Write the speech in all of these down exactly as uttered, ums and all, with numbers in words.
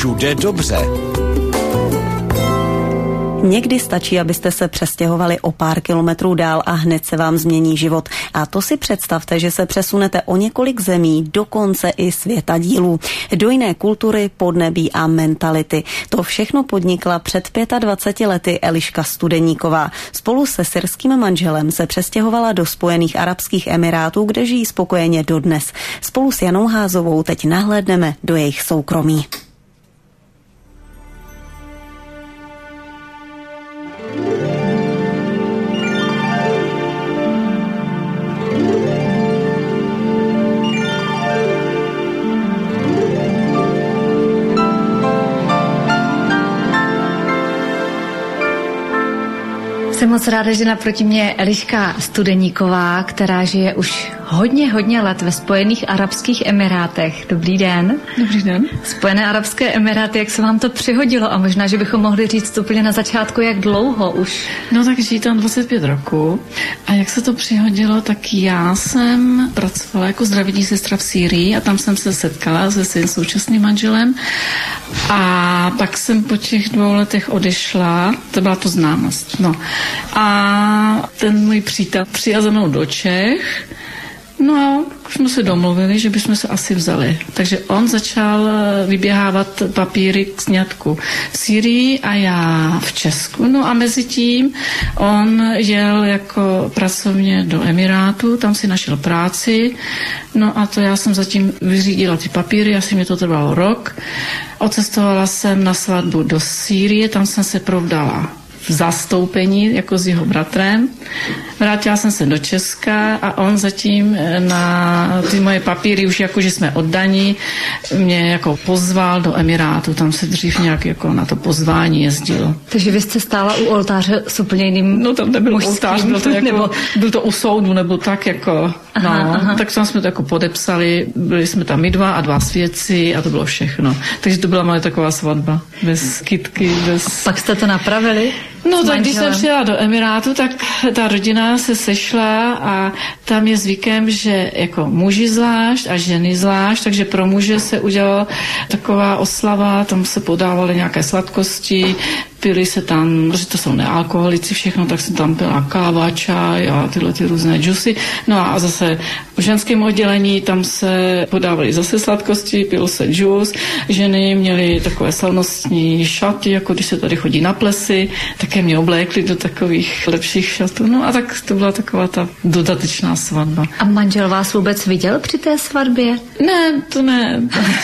Všude dobře. Někdy stačí, abyste se přestěhovali o pár kilometrů dál a hned se vám změní život. A to si představte, že se přesunete o několik zemí, dokonce i světadílů, do jiné kultury, podnebí a mentality. To všechno podnikla před dvaceti pěti lety Eliška Studeníková. Spolu se syrským manželem se přestěhovala do Spojených arabských emirátů, kde žijí spokojeně dodnes. Spolu s Janou Házovou teď nahlédneme do jejich soukromí. Jsem moc ráda, že naproti mě je Eliška Studeníková, která žije už hodně, hodně let ve Spojených arabských emirátech. Dobrý den. Dobrý den. Spojené arabské emiráty, jak se vám to přihodilo? A možná, že bychom mohli říct úplně na začátku, jak dlouho už? No tak žijí tam dvacet pět roků. A jak se to přihodilo, tak já jsem pracovala jako zdravotní sestra v Sýrii a tam jsem se setkala se svým současným manželem. A pak jsem po těch dvou letech odešla, to byla to známost. No. A ten můj přítel přijel za mnou do Čech. No a už jsme se domluvili, že bychom se asi vzali. Takže on začal vyběhávat papíry k sňatku v Sýrii a já v Česku. No a mezi tím on jel jako pracovně do Emirátu, tam si našel práci. No a to já jsem zatím vyřídila ty papíry, asi mě to trvalo rok. Odcestovala jsem na svatbu do Sýrie, tam jsem se provdala v zastoupení jako s jeho bratrem. Vrátila jsem se do Česka a on zatím na ty moje papíry, už jako, že jsme oddaní, mě jako pozval do Emirátu. Tam se dřív nějak jako na to pozvání jezdilo. Takže vy jste stála u oltáře s úplně jiným No tam nebyl mužským, oltář, byl to, jako, nebo... byl to u soudu, nebo tak jako, aha, no, aha. Tak tam jsme to jako podepsali, byli jsme tam my dva a dva svědci a to bylo všechno. Takže to byla moje taková svatba, bez kytky, bez... Pak jste to napravili? No tak když jsem přijela do Emirátu, tak ta rodina se sešla a tam je zvykem, že jako muži zvlášť a ženy zvlášť, takže pro muže se udělala taková oslava, tam se podávaly nějaké sladkosti, pili se tam, protože to jsou nealkoholici všechno, tak se tam pila káva, čaj a tyhle ty různé džusy. No a zase v ženském oddělení tam se podávaly zase sladkosti, pil se džus, ženy měly takové slavnostní šaty, jako když se tady chodí na plesy, také mě oblékli do takových lepších šatů. No a tak to byla taková ta dodatečná svatba. A manžel vás vůbec viděl při té svatbě? Ne, to ne.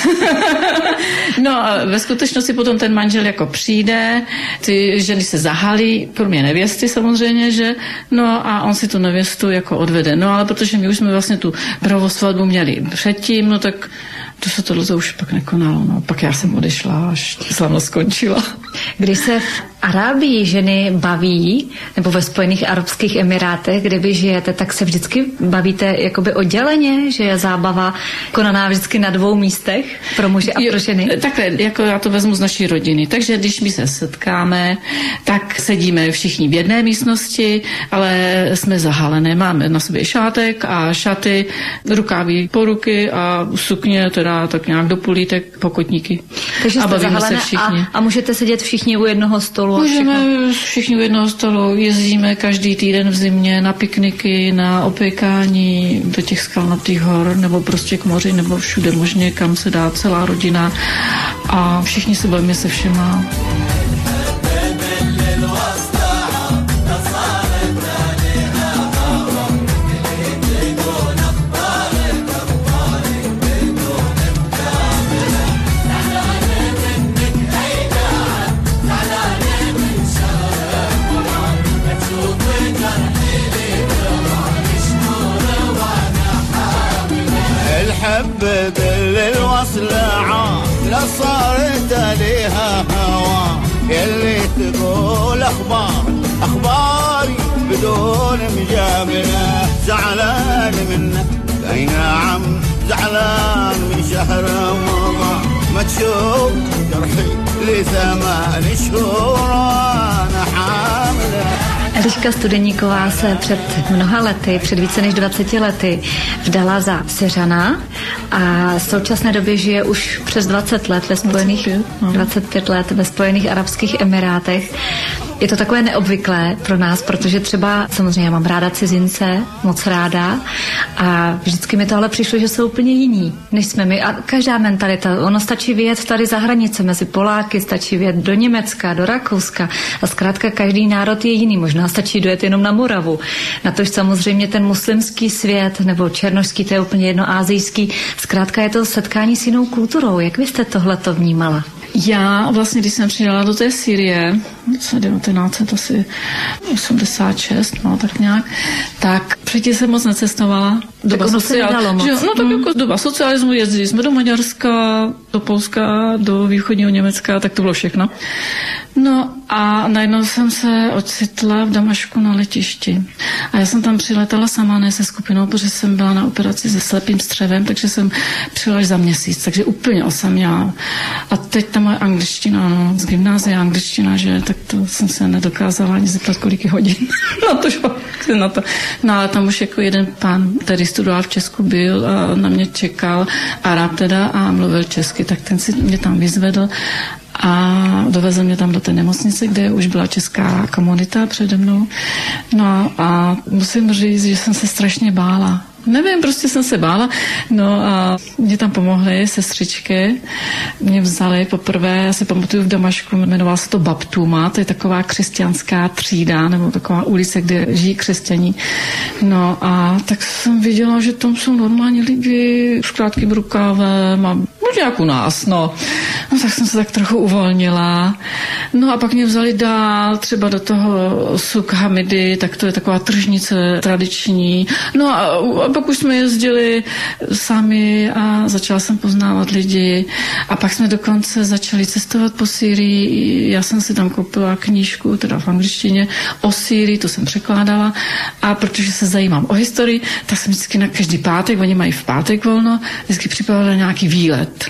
No a ve skutečnosti potom ten manžel jako přijde, ty ženy se zahalí, kromě nevěsty samozřejmě, že no a on si tu nevěstu jako odvede. No ale protože my už jsme vlastně tu pravosvatbu měli předtím, no tak to se tohle už pak nekonalo. No. Pak já jsem odešla, až slavnost skončila. Když se v Arábii ženy baví, nebo ve Spojených arabských emirátech, kde vy žijete, tak se vždycky bavíte jakoby odděleně, že je zábava konaná vždycky na dvou místech pro muže a pro ženy? Jo, takhle, jako já to vezmu z naší rodiny. Takže když my se setkáme, tak sedíme všichni v jedné místnosti, ale jsme zahalené. Máme na sobě šátek a šaty, rukáví po ruky a sukně teda tak nějak do pulítek, pokotníky. Takže a jste zahalené a, a můžete sedět všichni u jednoho stolu? Můžeme všichni u jednoho stolu, jezdíme každý týden v zimě na pikniky, na opékání do těch skalnatých hor, nebo prostě k moři, nebo všude možně, kam se dá celá rodina a všichni se bavíme se všema. حبب للوصل عام لا صارت عليها هوا يلي تقول اخبار اخباري بدون مجامله زعلان منك اي نعم زعلان من شهر رمضان ما تشوف جرحي لثمان شهور انا حامله. Eliška Studeníková se před mnoha lety, před více než dvaceti lety, vdala za Syřana a v současné době žije už přes dvacet let ve Spojených, dvacet pět, no. dvacet pět let ve Spojených arabských emirátech. Je to takové neobvyklé pro nás, protože třeba samozřejmě já mám ráda cizince, moc ráda a vždycky mi to ale přišlo, že jsou úplně jiní, než jsme my. A každá mentalita, ono stačí vyjet tady za hranice mezi Poláky, stačí vyjet do Německa, do Rakouska a zkrátka každý národ je jiný. Možná stačí dojet jenom na Moravu. Natož samozřejmě ten muslimský svět nebo černošský, to je úplně jedno, asijský. Zkrátka je to setkání s jinou kulturou. Jak vy jste tohleto vnímala? Já vlastně, když jsem přijela do té Sýrie, devatenáct osmdesát šest, no tak nějak, tak předtím jsem moc necestovala. Doba socialismu. No tak mm. jako doba socialismu, jezdili jsme do Maďarska, do Polska, do východního Německa, tak to bylo všechno. No a najednou jsem se ocitla v Damašku na letišti. A já jsem tam přiletala sama, ne se skupinou, protože jsem byla na operaci se slepým střevem, takže jsem přijela až za měsíc, takže úplně osamělá. A teď ta moje angličtina, no, z gymnázia angličtina, že tak to jsem se nedokázala ani zeptat, kolik je hodin. No to šlo na to. No ale tam už jako jeden pán, který studoval v Česku, byl a na mě čekal, Arab teda, a mluvil česky, tak ten si mě tam vyzvedl a dovezl mě tam do té nemocnice, kde už byla česká komunita přede mnou. No a musím říct, že jsem se strašně bála. Nevím, prostě jsem se bála. No a mě tam pomohly sestřičky. Mě vzali poprvé, já si pamatuju v Damašku, jmenovala se to Baptuma, to je taková křesťanská třída, nebo taková ulice, kde žijí křesťaní. No a tak jsem viděla, že tam jsou normální lidi s krátkým rukávem a jak u nás, no. No tak jsem se tak trochu uvolnila. No a pak mě vzali dál, třeba do toho Suk Hamidy, tak to je taková tržnice tradiční. No a, a pak už jsme jezdili sami a začala jsem poznávat lidi. A pak jsme dokonce začali cestovat po Sýrii. Já jsem si tam koupila knížku, teda v angličtině, o Sýrii, to jsem překládala. A protože se zajímám o historii, tak jsem vždycky na každý pátek, oni mají v pátek volno, vždycky připravila nějaký výlet.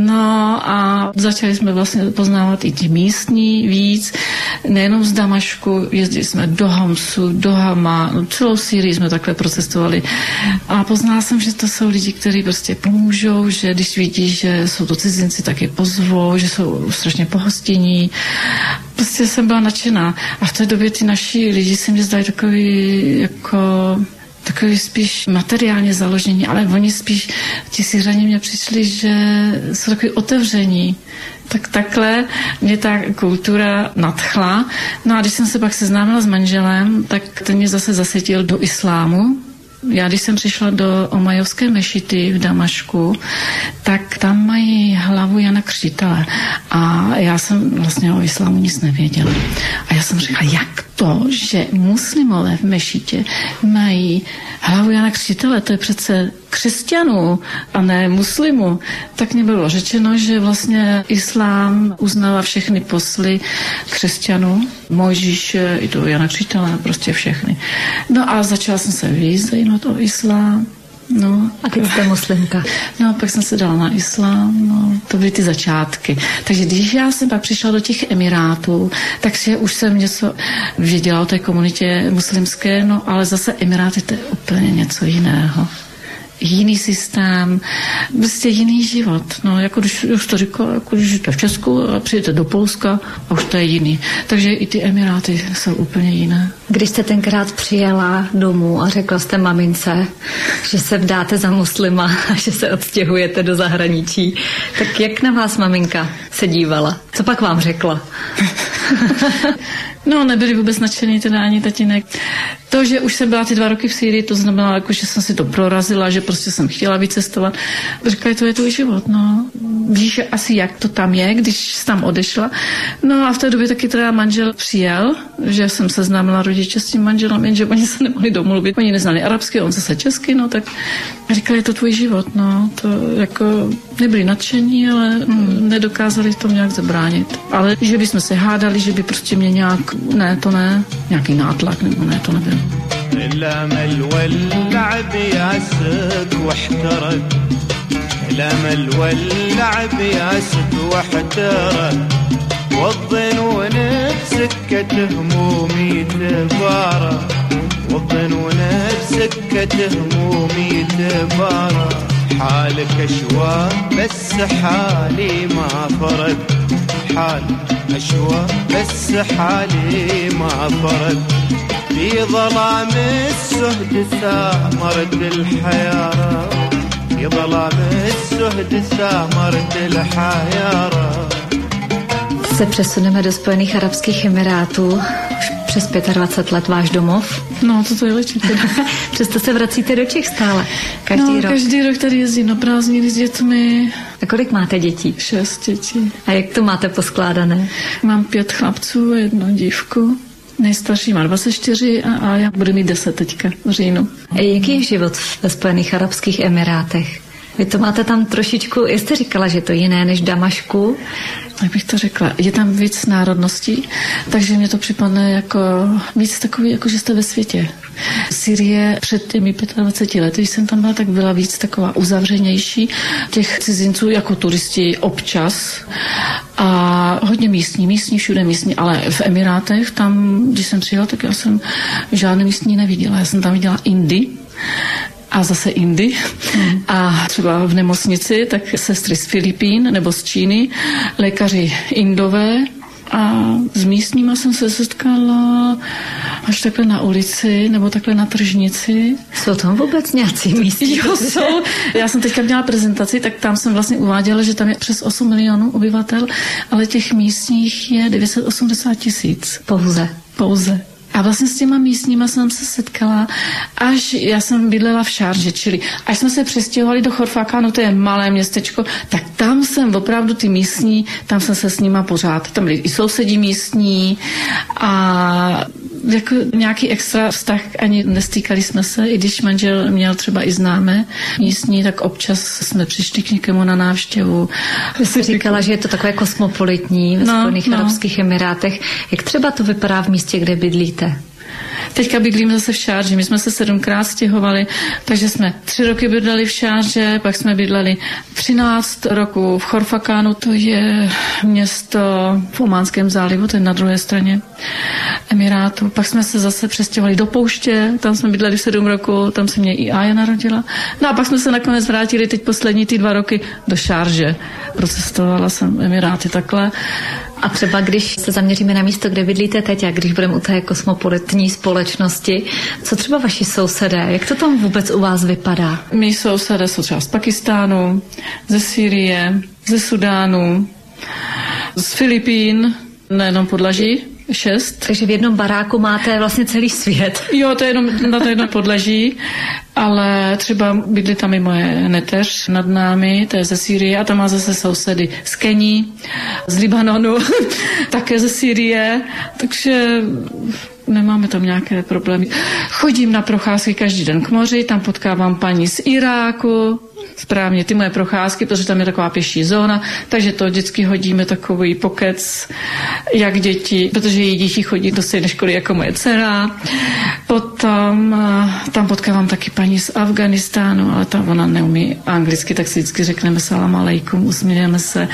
No a začali jsme vlastně poznávat i ti místní víc, nejenom z Damašku, jezdili jsme do Homsu, do Hama, no celou Sýrii jsme takhle procestovali a poznala jsem, že to jsou lidi, kteří prostě pomůžou, že když vidí, že jsou to cizinci, tak je pozvou, že jsou strašně pohostinní. Prostě jsem byla nadšená a v té době ty naši lidi se mě zdají takový jako takový spíš materiálně založení, ale oni spíš, ti Syřani mě přišli, že jsou takový otevření. Tak takhle mě ta kultura nadchla. No a když jsem se pak seznámila s manželem, tak ten mě zase zasvětil do islámu. Já, když jsem přišla do Omajovské mešity v Damašku, tak tam mají hlavu Jana Křtitele. A já jsem vlastně o islámu nic nevěděla. A já jsem říkala, jak to, že muslimové v mešitě mají hlavu Jana Křtitele, to je přece křesťanů a ne muslimů. Tak mě bylo řečeno, že vlastně islám uznává všechny posly křesťanů, Mojžíše, i to Jana Křtitele, prostě všechny. No a začala jsem se víc zajímat o islám. No, a teď jste muslimka. No, pak jsem se dala na islám, no, to byly ty začátky. Takže když já jsem pak přišla do těch Emirátů, takže už jsem něco věděla o té komunitě muslimské, no, ale zase Emiráty to je úplně něco jiného. Jiný systém, prostě jiný život. No, jako když už to říkala, jako když jste v Česku a přijdete do Polska a už to je jiný. Takže i ty Emiráty jsou úplně jiné. Když jste tenkrát přijela domů a řekla jste mamince, že se vdáte za muslima a že se odstěhujete do zahraničí, tak jak na vás maminka se dívala? Co pak vám řekla? No, nebyli vůbec nadšený teda ani tatínek. To, že už jsem byla ty dva roky v Sýrii, to znamenalo, jako, že jsem si to prorazila, že prostě jsem chtěla vycestovat. Říkali, to je tvůj život, no. Víš asi, jak to tam je, když jsi tam odešla. No a v té době taky teda manžel přijel, že jsem seznámila rodiče s tím manželem, jenže oni se nemohli domluvit. Oni neznali arabsky, on zase česky, no tak říkali, je to tvůj život, no. To jako nebyli nadšení, ale mm, nedokázali tomu nějak zabránit. Ale že bychom se hádali, že by prostě mě nějak, ne, to ne, nějaký nátlak, nebo ne, to nebylo. الامل واللعب ياسك واحترق الامل واللعب ياسك واحترق والظنون بسكة همومي تبارى والظنون بسكة همومي تبارى حالك أشوى بس حالي ما فرد حال أشوى بس حالي ما فرد في ظلام السهد ثامرت الحيارة في ظلام السهد ثامرت الحيارة. Se přesuneme do Spojených arabských emirátů. Už přes dvacet pět let váš domov. No, to je lepší. Přesto se vracíte do Čech stále. Každý no, rok. každý rok tady jezdím na prázdniny s dětmi. A kolik máte dětí? Šest dětí. A jak to máte poskládané? Mám pět chlapců a jednu dívku. Nejstarší má dvacet čtyři a, a já budu mít deset teďka v říjnu. A jaký je život ve Spojených arabských emirátech? Vy to máte tam trošičku, jste říkala, že to je jiné než v Damašku? Jak bych to řekla, je tam víc národností, takže mě to připadne jako víc takový, jako že jste ve světě. Syrie před těmi dvaceti pěti lety, když jsem tam byla, tak byla víc taková uzavřenější. Těch cizinců jako turisti občas a hodně místní, místní, všude místní, ale v Emirátech, tam, když jsem přijela, tak já jsem žádné místní neviděla. Já jsem tam viděla Indy, a zase Indy. Hmm. A třeba v nemocnici, tak sestry z Filipín nebo z Číny, lékaři Indové. A s místníma jsem se setkala až takhle na ulici nebo takhle na tržnici. Jsou tam vůbec nějací místní? Jo, jsou. Já jsem teďka měla prezentaci, tak tam jsem vlastně uváděla, že tam je přes osm milionů obyvatel, ale těch místních je devět set osmdesát tisíc. Pouze. Pouze. A vlastně s těma místníma jsem se setkala, až já jsem bydlela v Šarže, čili až jsme se přestěhovali do Chorfakánu, to je malé městečko, tak tam jsem opravdu ty místní, tam jsem se s nima pořád, tam byli i sousedí místní a jako nějaký extra vztah ani nestýkali jsme se, i když manžel měl třeba i známé místní, tak občas jsme přišli k někomu na návštěvu. Vy jste říkala, že je to takové kosmopolitní ve no, Spojených no. arabských emirátech. Jak třeba to vypadá v místě, kde bydlíte? Teďka bydlím zase v Šárži. My jsme se sedmkrát stěhovali, takže jsme tři roky bydleli v Šárže, pak jsme bydleli třináct roků v Chorfakánu, to je město v Ománském zálivu, to je na druhé straně Emirátu. Pak jsme se zase přestěhovali do pouště, tam jsme bydleli sedm roku, tam se mě i Aja narodila. No a pak jsme se nakonec vrátili teď poslední ty dva roky do Šárže. Procestovala jsem Emiráty takhle. A třeba když se zaměříme na místo, kde bydlíte teď a když budeme u té kosmopolitní společnosti, co třeba vaši sousedé, jak to tam vůbec u vás vypadá? Mí sousedé jsou třeba z Pakistánu, ze Sýrie, ze Sudánu, z Filipín, nejenom podlaží, šest. Takže v jednom baráku máte vlastně celý svět. Jo, to je jenom na to jedno podlaží, ale třeba bydlí tam i moje neteř nad námi, to je ze Sýrie a tam má zase sousedy z Kení, z Libanonu, také ze Sýrie, takže nemáme tam nějaké problémy. Chodím na procházky každý den k moři, tam potkávám paní z Iráku, správně ty moje procházky, protože tam je taková pěší zóna, takže to vždycky hodíme takový pokec, jak děti, protože její děti chodí do stejné školy jako moje dcera. Potom tam potkávám taky paní z Afganistánu, ale ta ona neumí anglicky, tak si vždycky řekneme salam alejkum, usmějeme se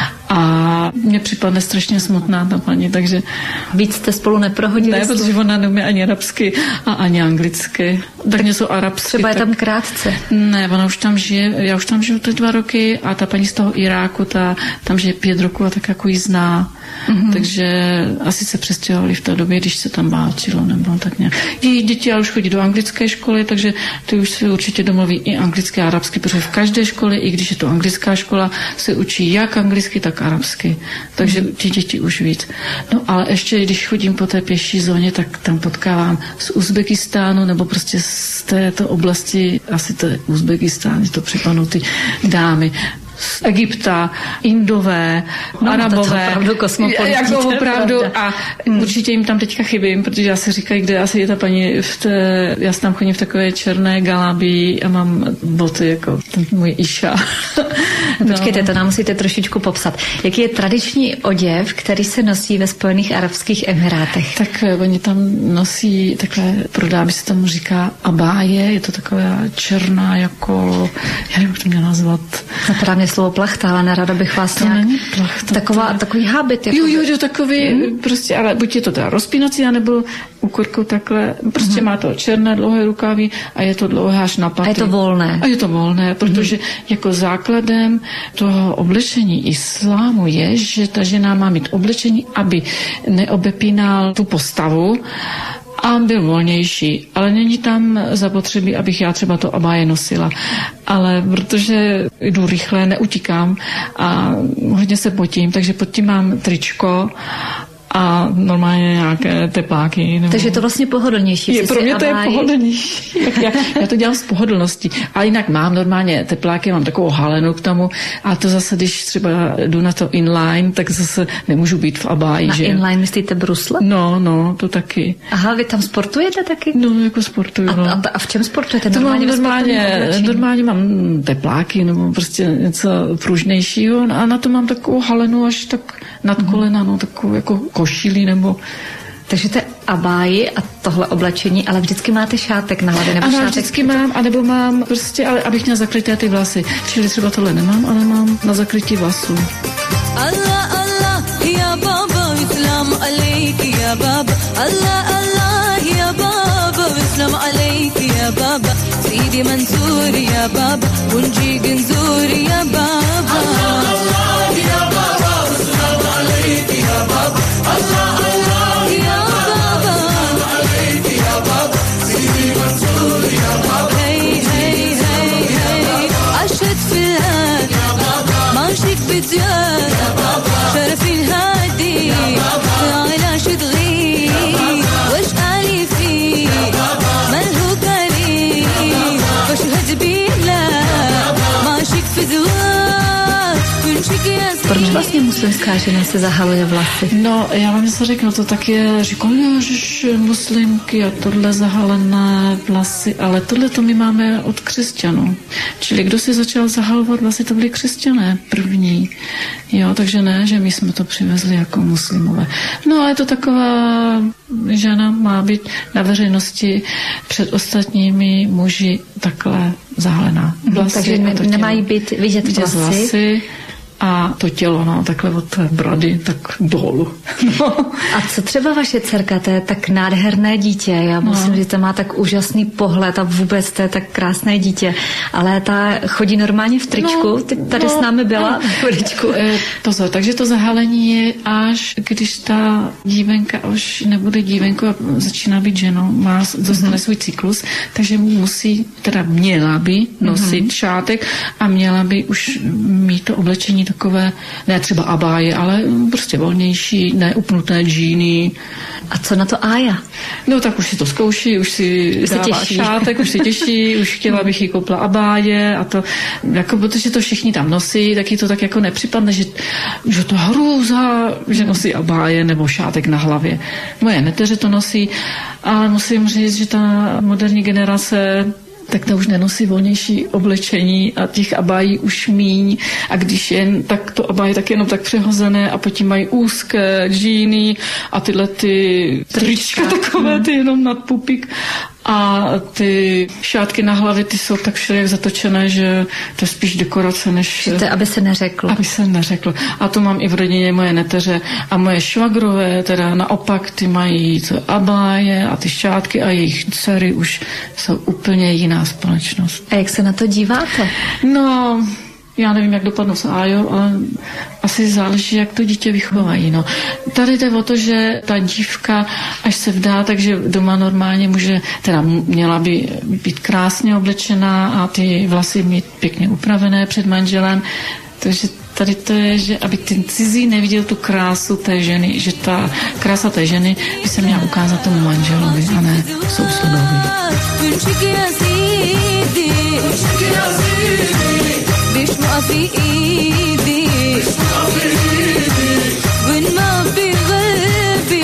a mně připadne strašně smutná ta paní, takže... Víc jste spolu neprohodili? Ne, protože ona neumí ani arabsky a ani anglicky. Tak něco arabsky. Třeba je tak... tam krátce. Ne, ona už tam žije, já už tam žiju teď dva roky a ta paní z toho Iráku, ta tam žije pět roků a tak jako jí zná. Mm-hmm. Takže asi se přestěhovali v té době, když se tam válčilo nebo tak nějak. Její děti ale už chodí do anglické školy, takže ty už se určitě domluví i anglicky a arabsky, protože v každé škole, i když je to anglická škola, se učí jak anglicky, tak arabsky. Takže mm-hmm. ty děti už víc. No ale ještě, když chodím po té pěší zóně, tak tam potkávám z Uzbekistánu nebo prostě z této oblasti, asi to je Uzbekistán, to připadnou ty dámy, z Egypta, Indové, no, Arabové. To je opravdu kosmopolitní. Jako opravdu a hmm. určitě jim tam teďka chybím, protože já si říkají, kde asi je ta paní v té, já tam chodím v takové černé galabii a mám boty jako ten můj Iša. Počkejte, to nám musíte trošičku popsat. Jaký je tradiční oděv, který se nosí ve Spojených arabských emirátech? Tak oni tam nosí takhle, prodá by se tomu říká abáje, je to taková černá jako, já nevím, jak to měla nazvat. Napadá mě slovo plachta, ale nerada bych vás to nějak... není plachta. Taková, to je... Takový hábit. Jako... Jo, jo, jo, takový hmm. prostě, ale buď je to teda rozpínací, anebo ukurkou takhle, prostě hmm. má to černé dlouhé rukávy a je to dlouhé až na paty. A je to volné. A je to volné, protože hmm. jako základem toho oblečení islámu je, že ta žena má mít oblečení, aby neobepínal tu postavu a byl volnější. Ale není tam zapotřebí, abych já třeba to abáje nosila. Ale protože jdu rychle, neutíkám a hodně se potím, takže pod tím mám tričko a normálně nějaké tepláky. Nebo... Takže je to vlastně pohodlnější. Je, pro mě to abáji... je pohodlnější. já, já to dělám z pohodlnosti. A jinak mám normálně tepláky, mám takovou halenu k tomu a to zase, když třeba jdu na to inline, tak zase nemůžu být v abáji. Na že? inline myslíte brusle? No, no, to taky. Aha, vy tam sportujete taky? No, jako sportuju. A, no. a, a v čem sportujete? To normálně mám normálně, normálně mám tepláky nebo prostě něco pružnějšího a na to mám takovou halenu až tak nad kolena, no, takovou jako košili nebo... Takže to je abáji a tohle oblečení, ale vždycky máte šátek na hlavě, nebo ano, šátek... vždycky mám, anebo mám prostě, ale abych měla zakryté ty vlasy. Čili třeba tohle nemám, ale mám na zakrytí vlasů. Allah, Allah, ya baba, islam alejki, ya baba. Allah, Allah, ya baba, islam alejki, ya baba. Sidi Mansur, ya baba, unji Ginzur, ya baba. Allah, Allah, ya baba, islam alejki, ya baba. Allah, Allah, ya baba, alejki, ya baba. Sidi Mansur, ya baba. Hey, hey, hey, hey. Ashet filan, ya baba. Mashik bidyan, ya baba. Sharafin hadi, ya baba. Ala shidghi, wash ali fi, man hu karim, fashhad billah, mashik fidwan, kunshik ya. Proč vlastně muslimská žena se zahaluje vlasy? No, já vám něco řeknu, to tak je, říkám, ježiš, muslimky a tohle zahalené vlasy, ale tohle to my máme od křesťanů. Čili kdo si začal zahalovat vlasy, to byli křesťané první. Jo, takže ne, že my jsme to přivezli jako muslimové. No, ale je to taková žena, má být na veřejnosti před ostatními muži takhle zahalená. Vlasy, takže ne, nemají být vidět vlasy. vlasy a to tělo, no, takhle od té brady, tak dolů. No. A co třeba vaše dcerka, to je tak nádherné dítě, já musím no. říct, to má tak úžasný pohled a vůbec to je tak krásné dítě, ale ta chodí normálně v tričku, no, ty tady no, s námi byla no. v tričku. E, pozor, takže to zahalení je až, když ta dívenka už nebude dívenkou a začíná být ženou, má, dostane mm-hmm. svůj cyklus, takže musí, teda měla by nosit mm-hmm. šátek a měla by už mít to oblečení takové, ne třeba abáje, ale prostě volnější, neupnuté džíny. A co na to Ája? No tak už si to zkouší, už si už dává těší. šátek, už si těší, už chtěla bych jí koupila abáje a to, jako protože to všichni tam nosí, tak jí to tak jako nepřipadne, že, že to hrůza, že nosí abáje nebo šátek na hlavě. Moje neteře to nosí, ale musím říct, že ta moderní generace tak to už nenosí volnější oblečení a těch abájí už míň a když jen, tak to abáje tak jenom tak přehozené a potom mají úzké džíny a tyhle ty trička takové, ty jenom nad pupík a ty šátky na hlavě, ty jsou tak všelijak zatočené, že to je spíš dekorace, než... To je, aby se neřeklo. Aby se neřeklo. A to mám i v rodině moje neteře a moje švagrové, teda naopak, ty mají to abáje a ty šátky a jejich dcery už jsou úplně jiná společnost. A jak se na to díváte? No... Já nevím, jak dopadnou s Ájou, ale asi záleží, jak to dítě vychovají. No. Tady jde o to, že ta dívka, až se vdá, takže doma normálně může, teda měla by být krásně oblečená a ty vlasy mít pěkně upravené před manželem. Takže tady to je, že aby ten cizí neviděl tu krásu té ženy, že ta krása té ženy by se měla ukázat tomu manželovi a ne sousedovi. بيشمع في ايدي وين ما بغلبي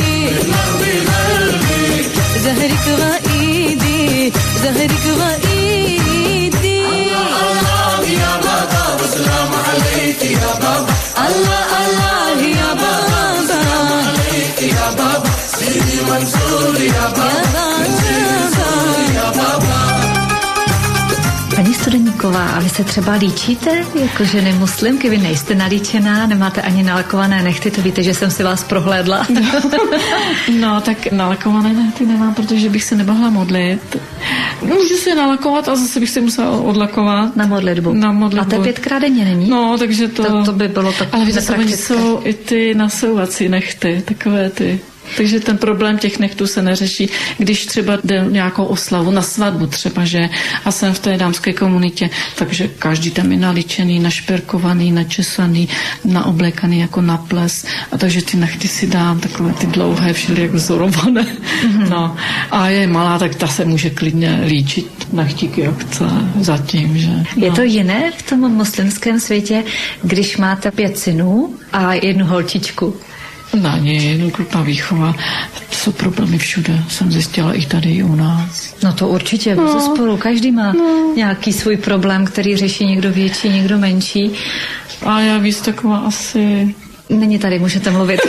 زهرك غايدي زهرك غايدي الله الله يا بابا والسلام عليك يا بابا الله الله يا بابا يا بابا سيدي منصور يا بابا يا بابا. Paní Studeníková, a vy se třeba líčíte jako ženy muslimky? Vy nejste nalíčená, nemáte ani nalakované nechty, to víte, že jsem si vás prohlédla. No, tak nalakované nechty nemám, protože bych se nemohla modlit. Můžu se nalakovat a zase bych se musela odlakovat. Na modlitbu. Na modlitbu. A to pětkrát denně není? No, takže to... To, to by bylo tak ale víte, jsou i ty nasouvací nechty, takové ty... Takže ten problém těch nechtů se neřeší, když třeba jde nějakou oslavu, na svatbu třeba, že a jsem v té dámské komunitě, takže každý tam je naličený, našperkovaný, načesaný, naoblekaný jako na ples a takže ty nechty si dám takové ty dlouhé, všelijak vzorované. Mm-hmm. No a je malá, tak ta se může klidně líčit nechtíky, jak chce zatím, že. No. Je to jiné v tom muslimském světě, když máte pět synů a jednu holčičku? Na ně, jednotlivá výchova, jsou problémy všude, jsem zjistila i tady i u nás. No to určitě, no, bezesporu, každý má no. nějaký svůj problém, který řeší někdo větší, někdo menší. A já víc taková asi... Není tady, můžete mluvit.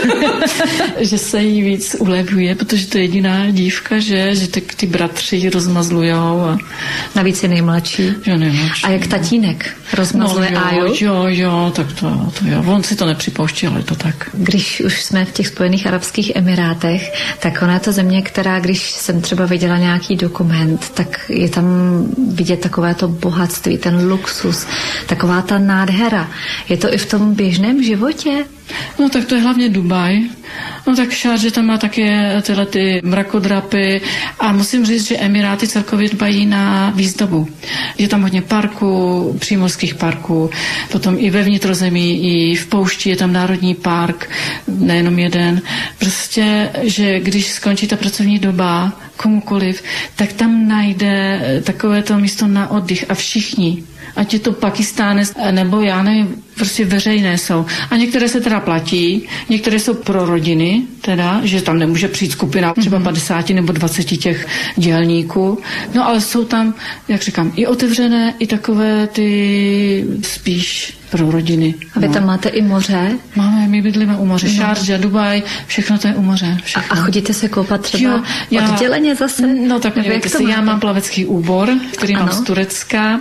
Že se jí víc ulevuje, protože to je jediná dívka, že, že ty, ty bratři rozmazlujou. A... Navíc je nejmladší. Jo, nejmladší. A jak tatínek rozmazluje no, Áju? Jo, jo, tak to, to jo. On si to nepřipouští, ale to tak. Když už jsme v těch Spojených arabských emirátech, tak ona je to země, která, když jsem třeba viděla nějaký dokument, tak je tam vidět takové to bohatství, ten luxus, taková ta nádhera. Je to i v tom běžném životě? No tak to je hlavně Dubaj. No tak Šárdže tam má také tyhle ty mrakodrapy a musím říct, že Emiráty celkově dbají na výzdobu. Je tam hodně parků, přímořských parků, potom i ve vnitrozemí, i v poušti je tam národní park, nejenom jeden. Prostě, že když skončí ta pracovní doba komukoliv, tak tam najde takové to místo na oddych a všichni, ať je to Pakistánec, nebo já nevím, prostě veřejné jsou. A některé se teda platí, některé jsou pro rodiny, teda, že tam nemůže přijít skupina třeba padesáti nebo dvaceti těch dělníků. No ale jsou tam, jak říkám, i otevřené, i takové ty spíš pro rodiny. A vy no. tam máte i moře? Máme, my bydlíme u moře. No. Šárdža, Dubaj, všechno to je u moře. A, a chodíte se koupat třeba jo, já, odděleně zase? No tak podívejte se, já mám plavecký úbor, který ano. mám z Turecka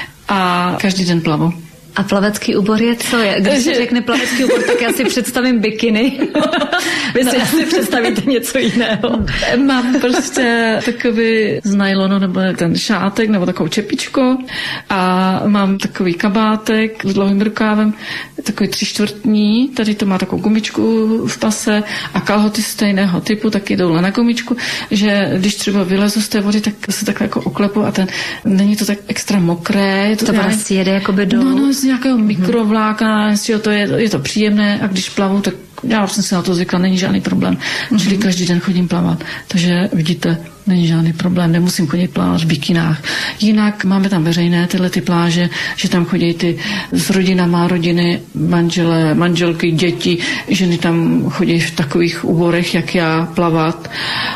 a každý den plavu. A plavecký úbor je co? Je? Když se řekne plavecký úbor, tak já si představím bikiny. Vy si asi představíte něco jiného. Mám prostě takový z nylonu, nebo ten šátek, nebo takovou čepičku a mám takový kabátek s dlouhým rukávem, takový tři čtvrtní, tady to má takovou gumičku v pase a kalhoty stejného typu, taky jdou na gumičku, že když třeba vylezu z té vody, tak se takhle jako oklepu a ten, není to tak extra mokré. Je to, to vás jede jakoby dolů? No, no, z nějakého mikrovláka, mm-hmm. to je, je to příjemné a když plavu, tak já jsem si na to zvykla, není žádný problém. Mm-hmm. Čili každý den chodím plavat. Takže vidíte, není žádný problém, nemusím chodit plavat v bikinách. Jinak máme tam veřejné tyhle ty pláže, že tam chodí ty s rodinama, rodiny, manželé, manželky, děti, ženy tam chodí v takových úborech, jak já, plavat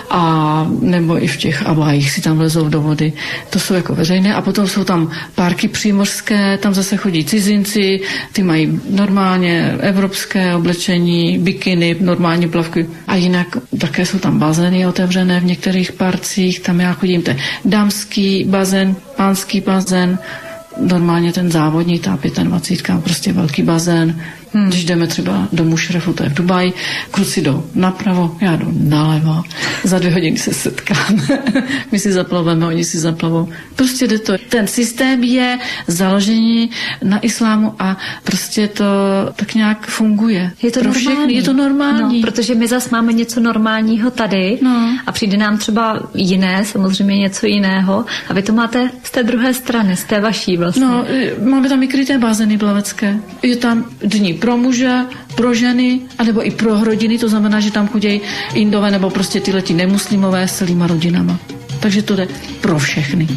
a nebo i v těch abájích si tam lezou do vody. To jsou jako veřejné a potom jsou tam parky přímořské, tam zase chodí cizinci, ty mají normálně evropské oblečení, bikiny, normální plavky a jinak také jsou tam bazény otevřené v některých parcích, tam já chodím, to je dámský bazén, pánský bazén, normálně ten závodní, ta dvacet pět, prostě velký bazén. Hmm. Když jdeme třeba do Mušrefu, to je v Dubaji, kluci jdou napravo, já jdu nalevo. Za dvě hodiny se setkáme. My si zaplaveme, oni si zaplavou. Prostě jde to. Ten systém je založený na islámu a prostě to tak nějak funguje. Je to Pro normální. všechny je to normální. No, protože my zas máme něco normálního tady no. a přijde nám třeba jiné, samozřejmě něco jiného a vy to máte z té druhé strany, z té vaší vlastně. No, máme tam i kryté bazény plavecké. Je tam dní pro muže, pro ženy, anebo i pro rodiny, to znamená, že tam chodí Indové nebo prostě tyhle ti nemuslimové s celýma rodinama. Takže to jde pro všechny.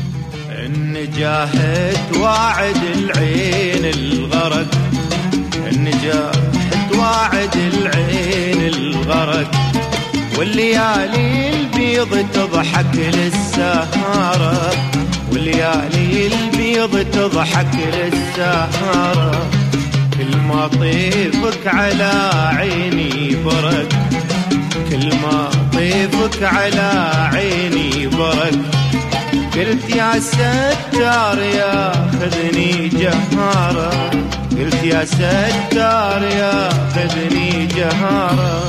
النجاحت واعد العين الغرق النجاحت واعد العين الغرق والليالي البيض تضحك للسهارة والليالي البيض تضحك للسهارة ما طيفك على عيني برك كل ما طيفك على عيني برك قلت يا ستار يا خذني جهارة قلت يا ستار يا خذني جهارة.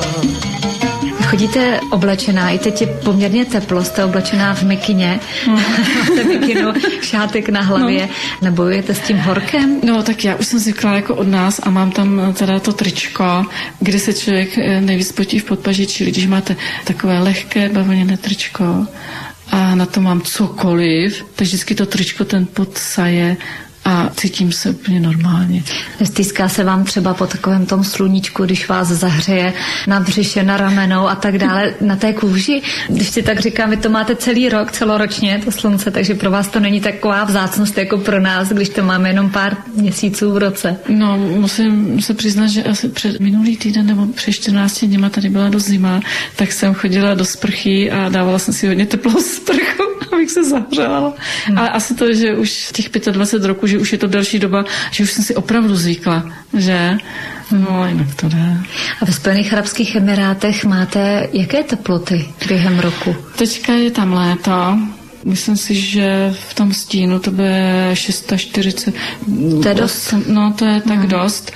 Chodíte oblečená, i teď je poměrně teplo, jste oblečená v mikině, máte mikinu, šátek na hlavě, no. Nebojujete s tím horkem? No tak já už jsem zvykla jako od nás a mám tam teda to tričko, kde se člověk nejvíc potí v podpaží, čili když máte takové lehké bavlněné tričko a na to mám cokoliv, tak vždycky to tričko ten pot saje a cítím se úplně normálně. Nestýská se vám třeba po takovém tom sluníčku, když vás zahřeje na břiše, na ramenou a tak dále, na té kůži? Když si tak říkám, vy to máte celý rok, celoročně, to slunce, takže pro vás to není taková vzácnost jako pro nás, když to máme jenom pár měsíců v roce. No, musím se přiznat, že asi před minulý týden nebo před čtrnácti dněma tady byla dost zima, tak jsem chodila do sprchy a dávala jsem si hodně teplou sprchu, abych se zahřela. Hmm. Ale asi to, že už těch dvacet pět roků, že už je to delší doba, že už jsem si opravdu zvykla, že? No, jinak to jde. A ve Spojených arabských emirátech máte jaké teploty během roku? Teďka je tam léto. Myslím si, že v tom stínu to bude čtyřicet šest. To je dost. No, to je tak hmm. dost.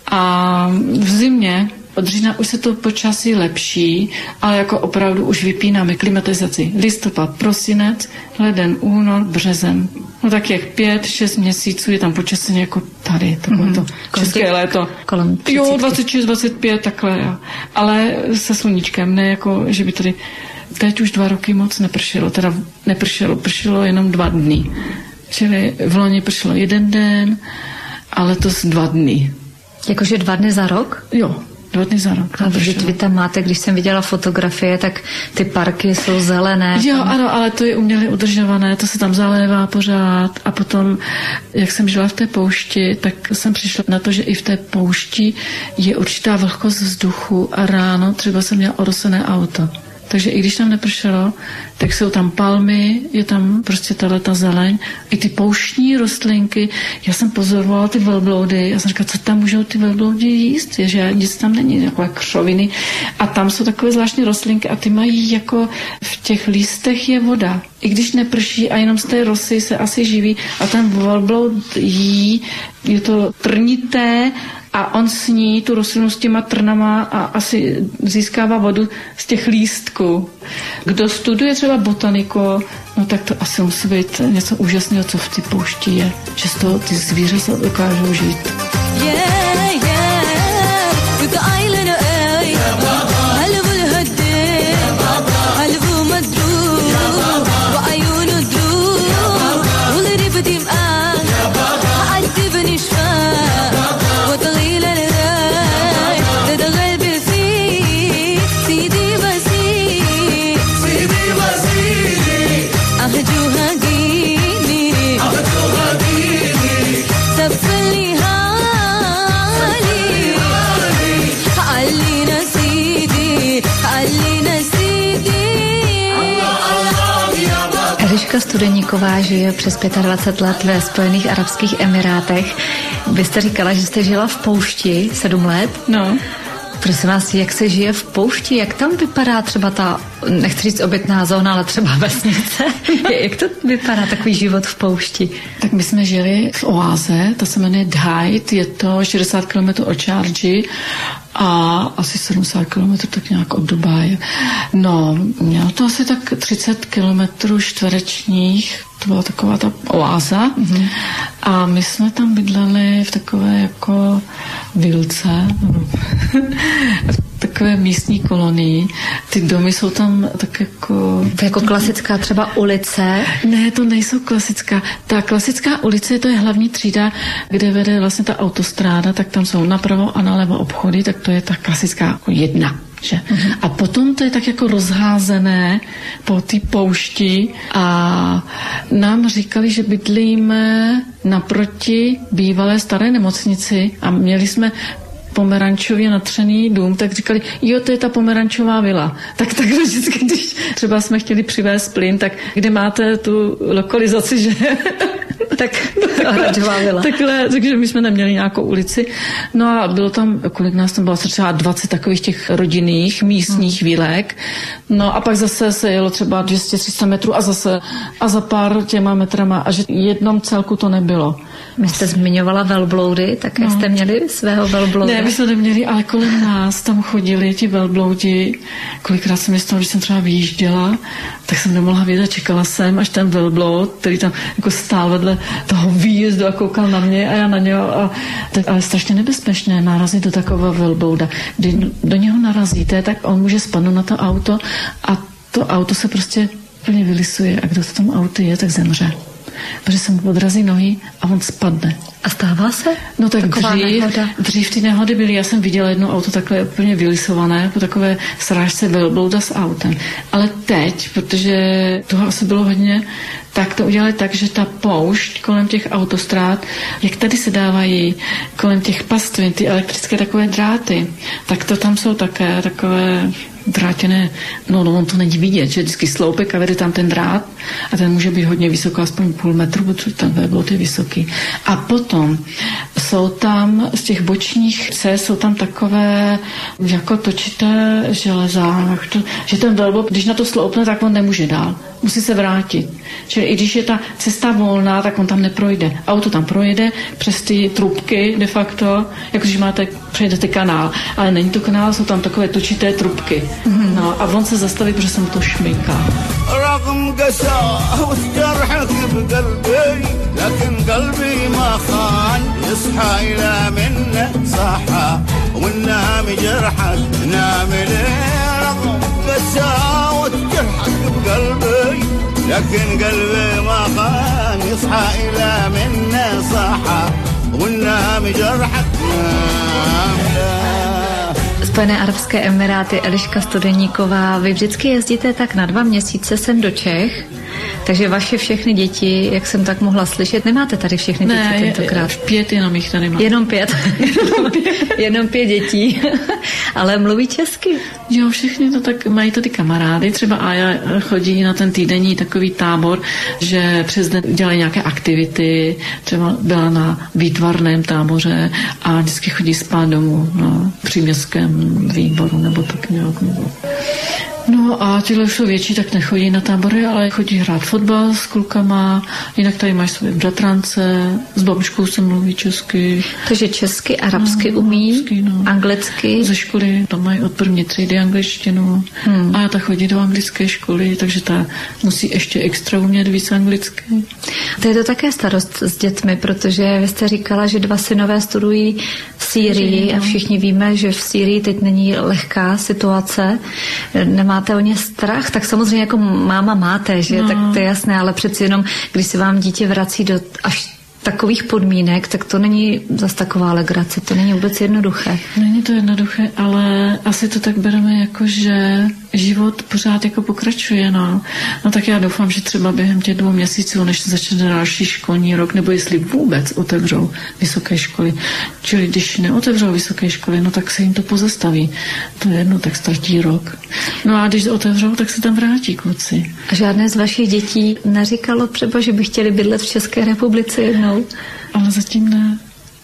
A v zimě od října už se to počasí lepší, ale jako opravdu už vypínáme klimatizaci. Listopad, prosinec, leden, únor, březen. No tak jak pět, šest měsíců je tam počasí jako tady, takové mm-hmm. to české těch, léto. Kolem jo, dvacet šest, dvacet pět, takhle, jo. Ale se sluníčkem, ne jako, že by tady teď už dva roky moc nepršelo, teda nepršelo, pršelo jenom dva dny. Čili v loni pršelo jeden den, a letos dva dny. Jakože dva dny za rok? Jo. Dva dny za rok. A vždyť vy tam máte, když jsem viděla fotografie, tak ty parky jsou zelené. Jo, ano, ale to je uměle udržované, to se tam zalévá pořád a potom, jak jsem žila v té poušti, tak jsem přišla na to, že i v té poušti je určitá vlhkost vzduchu a ráno třeba jsem měla orosené auto. Takže i když tam nepršelo, tak jsou tam palmy, je tam prostě tato zeleň, i ty pouštní rostlinky. Já jsem pozorovala ty velbloudy, já jsem říkala, co tam můžou ty velbloudy jíst, je, že nic tam není, takové křoviny. A tam jsou takové zvláštní rostlinky a ty mají jako v těch listech je voda. I když neprší a jenom z té rosy se asi živí a ten velbloud jí, je to trnité, a on sní tu rostlinu s těma trnama a asi získává vodu z těch lístků. Kdo studuje třeba botaniku, no tak to asi musí být něco úžasného, co v té poušti je. Že z toho ty zvířata dokážou žít. Yeah, yeah. Eliška Studeníková žije přes dvacet pět let ve Spojených arabských emirátech. Vy jste říkala, že jste žila v poušti sedm let. No. Prosím vás, jak se žije v poušti? Jak tam vypadá třeba ta, nechci říct obytná zóna, ale třeba vesnice? Jak to vypadá takový život v poušti? Tak my jsme žili v oáze, ta se jmenuje Dhajt, je to šedesát kilometrů od Šárži a asi sedmdesát kilometrů tak nějak od Dubaje. No, mělo to asi tak třicet kilometrů čtverečních, to byla taková ta oáza. Mm-hmm. A my jsme tam bydleli v takové jako vilce, v takové místní kolonii. Ty domy jsou tam tak jako... Jako klasická třeba ulice? Ne, to nejsou klasická. Ta klasická ulice, to je hlavní třída, kde vede vlastně ta autostráda, tak tam jsou napravo a nalevo obchody, tak to je ta klasická jako jedna. Že? Mm-hmm. A potom to je tak jako rozházené po té poušti a nám říkali, že bydlíme naproti bývalé staré nemocnici a měli jsme pomerančově natřený dům, tak říkali, jo, to je ta pomerančová vila. Tak takhle vždycky, když třeba jsme chtěli přivést plyn, tak kde máte tu lokalizaci, že? tak oranžová vila. Takhle, takže my jsme neměli nějakou ulici. No a bylo tam, kolik nás tam bylo, třeba dvacet takových těch rodinných místních hmm. výlek. No a pak zase se jelo třeba dvě stě tři sta metrů a zase a za pár těma metrama a že jednom celku to nebylo. My jste zmiňovala velbloudy, tak jak no. jste měli svého velblouda? Ne, my jsme neměli, ale kolem nás tam chodili ti velbloudi. Kolikrát jsem je z toho, když jsem třeba vyjížděla, tak jsem nemohla vědět, čekala jsem, až ten velbloud, který tam jako stál vedle toho výjezdu a koukal na mě a já na něho. A, tak, ale strašně nebezpečné narazit do takového velblouda. Když do něho narazíte, tak on může spadnout na to auto a to auto se prostě úplně vylisuje a kdo v tom autu je, tak zemře. Protože se mu podrazí nohy a on spadne. A stává se? No tak dřív, dřív ty nehody byly, já jsem viděla jedno auto takhle úplně vylisované, po takové srážce velblouda s autem. Ale teď, protože toho asi bylo hodně, tak to udělali tak, že ta poušť kolem těch autostrád, jak tady se dávají kolem těch pastvin, ty elektrické takové dráty, tak to tam jsou také takové drátěné, no, no on to není vidět, že vždycky sloupek a vede tam ten drát a ten může být hodně vysoko, aspoň půl metru, protože ten velbloud je vysoký. A potom jsou tam z těch bočních cest, jsou tam takové jako točité železa, že ten velbloud, když na to sloupne, tak on nemůže dál. Musí se vrátit. Čili i když je ta cesta volná, tak on tam neprojde. Auto tam projede přes ty trubky de facto, jako když máte, přejedete kanál, ale není to kanál, jsou tam takové točité trubky. Mm-hmm. No a on se zastaví, protože se mu to šmýká. لكن قلبي ما خان يصحى إلى منه صحى والنام جرحك نام Spojené arabské emiráty, Eliška Studeníková, vy vždycky jezdíte tak na dva měsíce sem do Čech, takže vaše všechny děti, jak jsem tak mohla slyšet, nemáte tady všechny děti ne, tentokrát? Ne, pět jenom jich tady mám. Jenom pět. Jenom pět dětí. Ale mluví česky. Jo, všichni to tak mají tady kamarády. Třeba Aja chodí na ten týdenní takový tábor, že přes den dělají nějaké aktivity. Třeba byla na výtvarném táboře a vždycky chodí spát domů na příměstském výboru nebo tak nějak. Nebo. No a tyhle už jsou větší, tak nechodí na tábory, ale chodí hrát fotbal s klukama, jinak tady máš své bratrance, s babičkou se mluví česky. Takže česky, arabsky no, umí, arabsky, no. Anglicky. Ze školy tam mají od první třídy angličtinu hmm. a ta chodí do anglické školy, takže ta musí ještě extra umět víc anglicky. To je to také starost s dětmi, protože vy jste říkala, že dva synové studují v Sýrii a všichni víme, že v Sýrii teď není lehká situace. Nemáte o ně strach? Tak samozřejmě jako máma máte, že? No. Tak to je jasné, ale přeci jenom, když se vám dítě vrací do až takových podmínek, tak to není zas taková legrace, to není vůbec jednoduché. Není to jednoduché, ale asi to tak bereme jako, že život pořád jako pokračuje, no. No tak já doufám, že třeba během těch dvou měsíců, než se začne další školní rok, nebo jestli vůbec otevřou vysoké školy. Čili když neotevřou vysoké školy, no tak se jim to pozastaví. To je jedno, tak ztratí rok. No a když otevřou, tak se tam vrátí kluci. A žádné z vašich dětí neříkalo třeba, že by chtěli bydlet v České republice jednou? Ale zatím ne.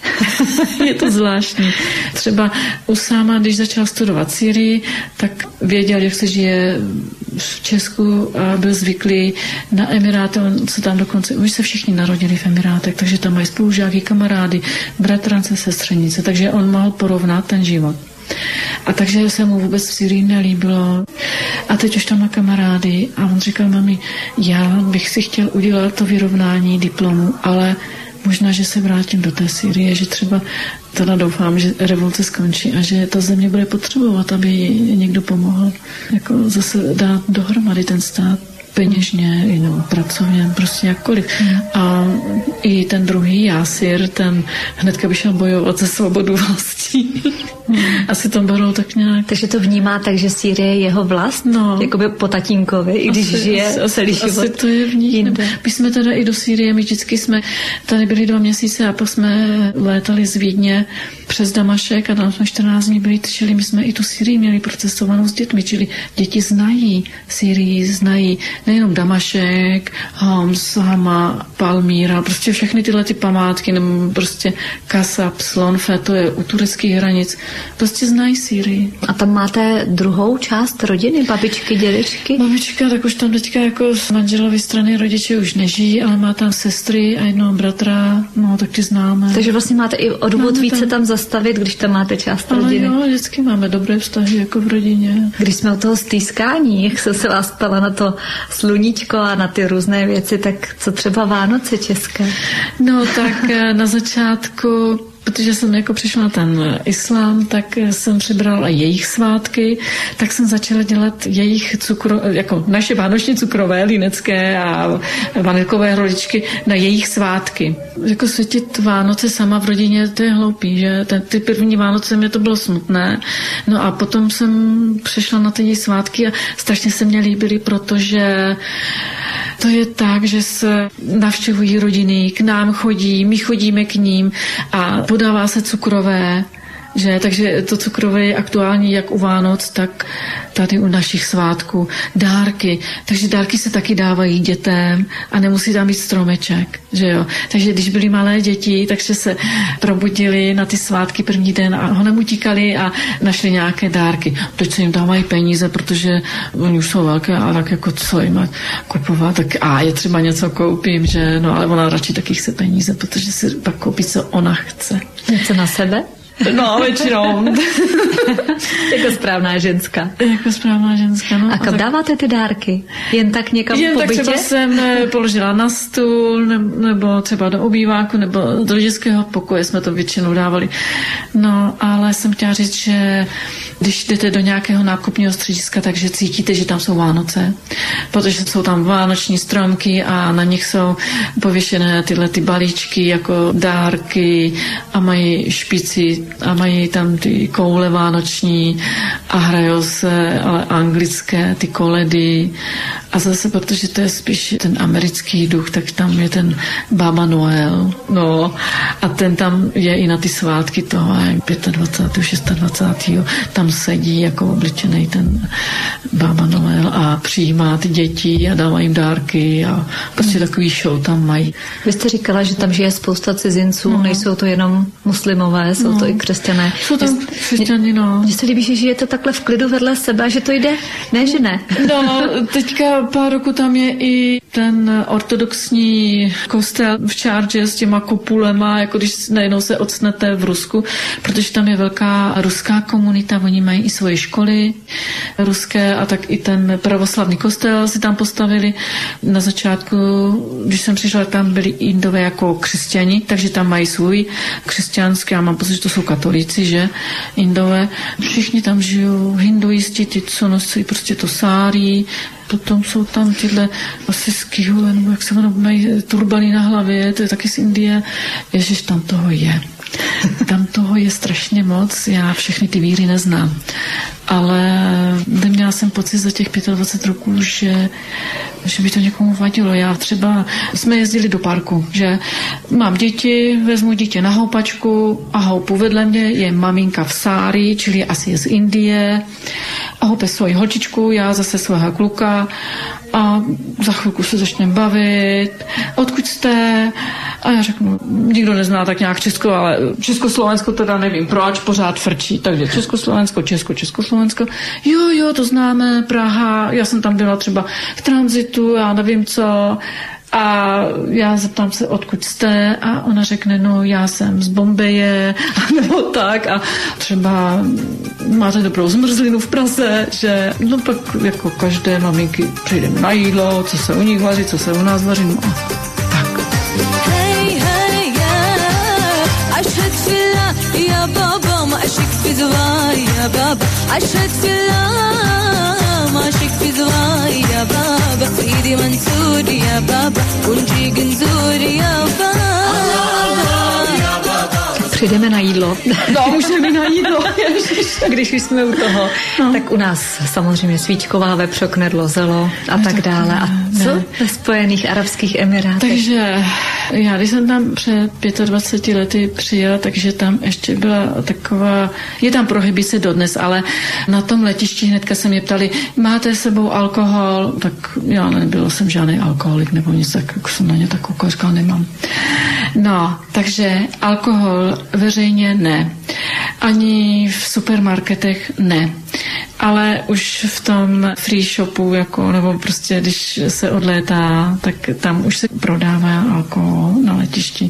Je to zvláštní. Třeba Usáma, když začal studovat Sýrii, tak věděl, jak se žije v Česku a byl zvyklý na Emiráty. On se tam dokonce, už se všichni narodili v Emirátech, takže tam mají spolužáky, kamarády, bratrance, sestřenice, takže on mohl porovnat ten život. A takže se mu vůbec v Syrii nelíbilo. A teď už tam má kamarády a on říkal, mami, já bych si chtěl udělat to vyrovnání diplomu, ale možná, že se vrátím do té Sýrie, že třeba teda doufám, že revoluce skončí a že ta země bude potřebovat, aby jí někdo pomohl. Jako zase dát dohromady ten stát peněžně, no, pracovně, prostě jakkoliv. Mm. A i ten druhý Jásir, ten hnedka by šel bojovat za svobodu vlastní. Mm. Asi to berou tak nějak. Takže to vnímá tak, že Sýrie je jeho vlast? No. Jakoby po tatínkovi, i když asi, žije asi, celý asi, život asi to je v nich. Jinde. My jsme teda i do Sýrie, my vždycky jsme tady byli dva měsíce a pak jsme létali z Vídně přes Damašek a tam jsme čtrnáct dní byli, čili my jsme i tu Syrii měli procesovanou s dětmi, čili děti znají Syrii, znají nejenom Damašek, Homs, Hama, Palmíra, prostě všechny tyhle ty památky, nebo prostě Kasab, Slonfe, to je u tureckých hranic, prostě znají Syrii. A tam máte druhou část rodiny, babičky, dědečky? Babička, tak už tam teďka jako z manželovy strany rodiče už nežijí, ale má tam sestry a jednoho bratra, no taky známe. Takže vlastně máte i o důvod více tam... tam zastavit, když tam máte část ale rodiny. Jo, vždycky máme dobré vztahy jako v rodině. Když jsme u toho stýskání, jak jsem se vás ptala na to sluníčko a na ty různé věci, tak co třeba Vánoce české? No tak na začátku, protože jsem jako přišla na ten islám, tak jsem přibrala jejich svátky, tak jsem začala dělat jejich cukro, jako naše vánoční cukrové, línecké a vanilkové roličky na jejich svátky. Jako světit Vánoce sama v rodině, to je hloupý, že? Ten, ty první Vánoce mě to bylo smutné. No a potom jsem přešla na ty jejich svátky a strašně se mě líbily, protože to je tak, že se navštěvují rodiny, k nám chodí, my chodíme k ním a podává se cukrové, že? Takže to cukrové je aktuální jak u Vánoc, tak tady u našich svátků. Dárky. Takže dárky se taky dávají dětem a nemusí tam být stromeček, že jo. Takže když byly malé děti, takže se probudili na ty svátky první den a honem utíkali a našli nějaké dárky. Teď se jim dávají peníze, protože oni už jsou velké a tak jako co jim kupovat, tak a je třeba něco koupím, že no, ale ona radši taky chce peníze, protože si pak koupí, co ona chce. Něco na sebe? No, většinou. Jako správná ženská. Jako správná ženská, no. A kam a tak... dáváte ty dárky? Jen tak někam Jen po tak bytě? třeba jsem položila na stůl, nebo třeba do obýváku, nebo do dětského pokoje jsme to většinou dávali. No, ale jsem chtěla říct, že když jdete do nějakého nákupního střediska, takže cítíte, že tam jsou Vánoce, protože jsou tam vánoční stromky a na nich jsou pověšené tyhle ty balíčky jako dárky a mají špici a mají tam ty koule vánoční a hrajou se ale anglické ty koledy a zase, protože to je spíš ten americký duch, tak tam je ten Baba Noel, no a ten tam je i na ty svátky toho dvacátého pátého, dvacátého šestého tam sedí jako obličený ten Baba Noel a přijímá ty děti a dává jim dárky a prostě takový show tam mají. Vy jste říkala, že tam žije spousta cizinců, no. Nejsou to jenom muslimové, jsou no. to i křesťané. Jsou tam křesťané, no. Mně se líbí, že žijete takhle v klidu vedle sebe, že to jde, ne, že ne. No, teďka pár roku tam je i ten ortodoxní kostel v Charge s těma kopulema, jako když najednou se ocnete v Rusku, protože tam je velká ruská komunita, oni mají i svoje školy ruské a tak i ten pravoslavný kostel si tam postavili. Na začátku, když jsem přišla, tam byli Indové jako křesťani, takže tam mají svůj křesťanský, já mám pocit, že to jsou katolíci, že Indové. Všichni tam žijou, hinduisti, ty, co nosí prostě to sárí, potom jsou tam tyhle asi z Kihu, nebo jak se jmenují, mají turbany na hlavě, to je taky z Indie. Ježiš, tam toho je. Tam toho je strašně moc, já všechny ty víry neznám. Ale neměla jsem pocit za těch dvacet pět roků, že, že by to někomu vadilo. Já třeba, jsme jezdili do parku, že mám děti, vezmu dítě na houpačku a houpu vedle mě je maminka v sári, čili asi je z Indie a houpe svoji holčičku, já zase svého kluka a za chvilku se začneme bavit. Odkud jste? A já řeknu, nikdo nezná tak nějak Česko, ale Československo teda nevím proč, pořád frčí. Takže Československo, Česko, Československo. Jo, jo, to známe, Praha, já jsem tam byla třeba v tranzitu, já nevím co. A já zeptám se, odkud jste a ona řekne, no já jsem z Bombeje, nebo tak a třeba máte dobrou zmrzlinu v Praze, že no pak jako každé maminky přijdeme na jídlo, co se u nich vaří, co se u nás vaří, no a tak. Hej, hej, yeah. Ashhad fillah, ya baba, ma ashik fi dwai, ya baba, ashhad fillah, ma ashik fi dwai, ya baba, Sidi Mansur, ya baba, unji gnzur, ya baba. Přijdeme na jídlo. No, můžeme na jídlo. Když už jsme u toho, no. Tak u nás samozřejmě svíčková, vepřo, knedlo, zelo a no, tak dále. A co ve Spojených arabských emirátech? Takže já, když jsem tam před dvaceti pěti lety přijela, takže tam ještě byla taková, je tam prohibice dodnes, ale na tom letišti hnedka se mě ptali, máte s sebou alkohol? Tak já nebyla jsem žádný alkoholik nebo nic, tak jako jsem na ně tak říkala, nemám. No, takže alkohol veřejně ne. Ani v supermarketech ne. Ale už v tom free shopu, jako, nebo prostě když se odlétá, tak tam už se prodává alkohol na letišti.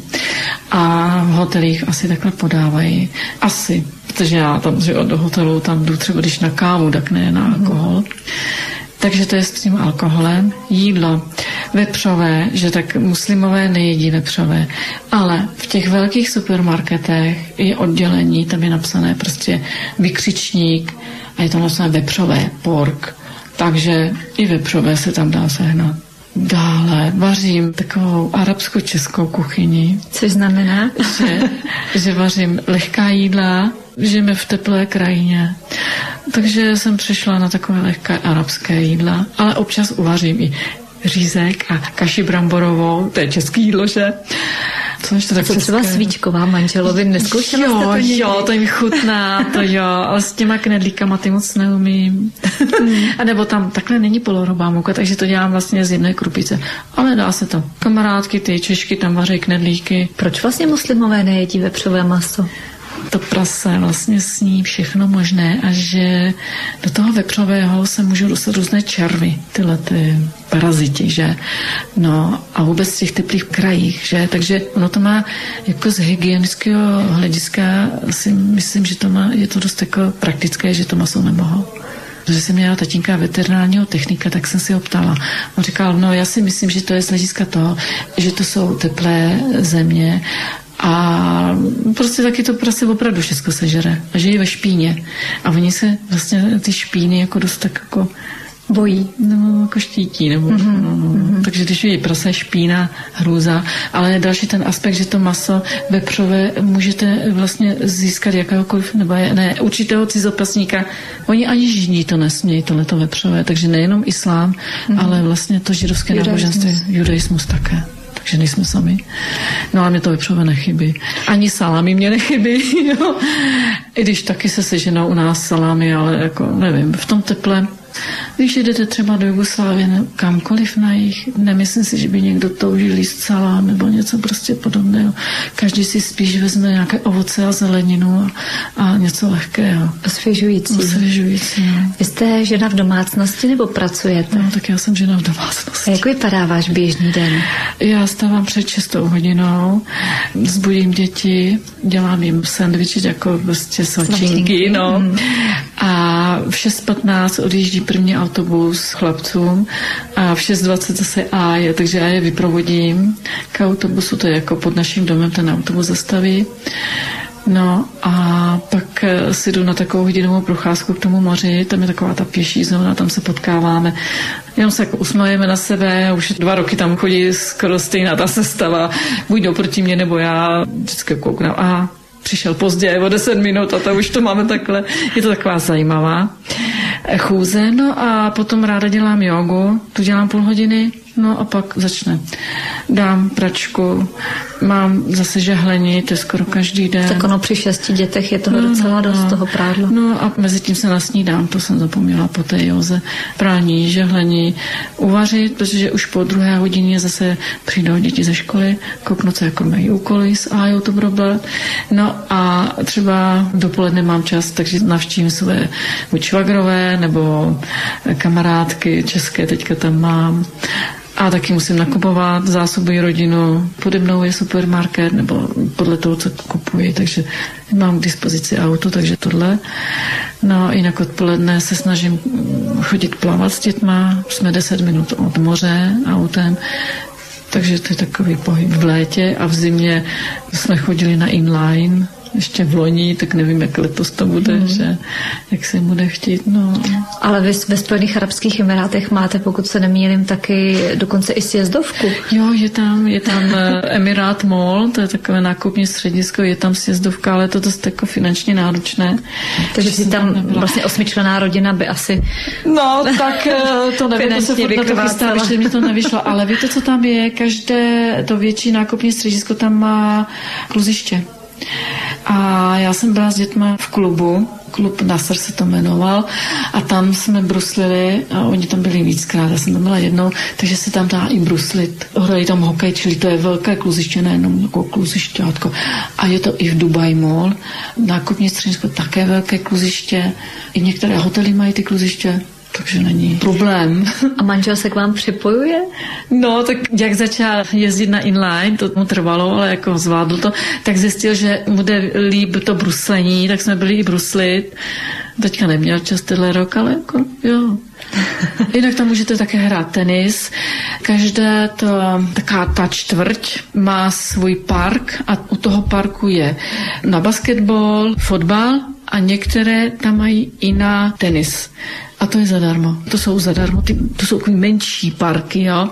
A v hotelích asi takhle podávají. Asi. Protože já tam, že do hotelu tam jdu třeba když na kávu, tak ne na alkohol. Takže to je s tím alkoholem. Jídlo vepřové, že tak muslimové nejedí vepřové, ale v těch velkých supermarketech je oddělení, tam je napsané prostě vykřičník a je to napsané vepřové, pork, takže i vepřové se tam dá sehnat. Dále vařím takovou arabsko-českou kuchyni. Což znamená? Že, že vařím lehká jídla, žijeme v teplé krajině. Takže jsem přešla na takové lehké arabské jídla, ale občas uvařím i řízek a kaši bramborovou, to je české jídlo, že? Co ještě tak třeba svíčková manželovi, neskoušela jste to někdy? Jo, to mi chutná, to jo, ale s těma knedlíkama ty moc neumím. A nebo tam takhle není polorobá mouka, takže to dělám vlastně z jedné krupice, ale dá se to. Kamarádky, ty Češky tam vaří knedlíky. Proč vlastně muslimové nejedí vepřové maso? To prase vlastně sní všechno možné a že do toho vepřového se můžou dostat různé červy, tyhle ty paraziti, že? No a vůbec v těch teplých krajích, že? Takže ono to má jako z hygienického hlediska si myslím, že to má, je to dost jako praktické, že to maso nemohou. Protože jsem měla tatínka veterinárního technika, tak jsem si ho ptala. On říkal, no já si myslím, že to je z hlediska toho, že to jsou teplé země a prostě taky to prase opravdu všechno sežere a žije ve špíně. A oni se vlastně ty špíny jako dost tak jako bojí. No, jako štítí. Nebo, mm-hmm. no, no. Takže když je prase, špína, hrůza, ale další ten aspekt, že to maso vepřové můžete vlastně získat jakéhokoliv, nebo ne, určitého cizopasníka. Oni ani židí to nesmějí, tohleto vepřové, takže nejenom islám, mm-hmm. ale vlastně to židovské náboženství, judaismus také. Takže nejsme sami. No ale mě to vepřové nechybí. Ani salámy mě nechybí. Jo. I když taky se seženou u nás salámy, ale jako nevím, v tom teple. Když jdete třeba do Jugoslávie, ne, kamkoliv na jich, nemyslím si, že by někdo toužil jíst salám nebo něco prostě podobného. Každý si spíš vezme nějaké ovoce a zeleninu a, a něco lehkého. Osvěžující. Osvěžující, no. Vy jste žena v domácnosti nebo pracujete? No, tak já jsem žena v domácnosti. A jak vypadá váš běžný den? Já stávám před šestou hodinou, vzbudím děti, dělám jim sendviči jako prostě svačinky, no. Mm. A v šest patnáct odjíždí první autobus chlapcům a v šest dvacet zase A je, takže já je vyprovodím k autobusu, to je jako pod naším domem ten autobus zastaví. No a pak si jdu na takovou hodinovou procházku k tomu moři, tam je taková ta pěší zóna, tam se potkáváme. Jenom se jako usmějeme na sebe, už dva roky tam chodí skoro stejná ta sestava, buď oproti mě, nebo já vždycky kouknu, a přišel pozdě o deset minut a to už to máme takhle. Je to taková zajímavá chůze. No a potom ráda dělám jogu, tu dělám půl hodiny, no a pak začne. Dám pračku, mám zase žehlení, to je skoro každý den. Tak ono při šesti dětech je toho no, docela no, dost no. toho prádla. No a mezi tím se nasnídám, to jsem zapomněla po té joze. Prání, žehlení, uvařit, protože už po druhé hodině zase přijdou děti ze školy, kouknu, co jako mají úkoly s Ájou to probrat. No a třeba dopoledne mám čas, takže navštívím své buď švagrové nebo kamarádky české, teďka tam mám. A taky musím nakupovat, zásobuji rodinu. Pode mnou je supermarket, nebo podle toho, co kupuji, takže mám k dispozici auto, takže tohle. No jinak odpoledne se snažím chodit plavat s dětma. Jsme deset minut od moře autem, takže to je takový pohyb v létě a v zimě jsme chodili na inline, ještě v loni, tak nevím, jak letos to bude, hmm. že jak se bude chtít. No. Ale vy ve Spojených arabských emirátech máte, pokud se nemýlím, taky dokonce i sjezdovku. Jo, je tam, je tam Emirát Mall, to je takové nákupní středisko, je tam sjezdovka, ale to dost jako finančně náročné. Takže si tam vlastně osmičlenná rodina by asi no, tak to nevím, to se furt na to chystá, ještě mi to nevyšlo, ale víte, co tam je? Každé to větší nákupní středisko tam má kluziště. A já jsem byla s dětma v klubu, klub Nasr se to jmenoval, a tam jsme bruslili a oni tam byli víckrát, já jsem tam byla jednou, takže se tam dá i bruslit. Hrají tam hokej, čili to je velké kluziště, nejenom jako kluzišťátko. A je to i v Dubai Mall, nákupní středisko také velké kluziště, i některé hotely mají ty kluziště. Takže není problém. A manžel se k vám připojuje? No, tak jak začal jezdit na inline, to mu trvalo, ale jako zvládl to, tak zjistil, že mu jde líp to bruslení, tak jsme byli i bruslit. Teďka neměl čas tenhle rok, ale jako jo. Jinak tam můžete také hrát tenis. Každá to, taká ta čtvrť má svůj park a u toho parku je na basketbal, fotbal a některé tam mají i na tenis. A to je zadarmo. To jsou zadarmo. Ty, to jsou takový menší parky, jo.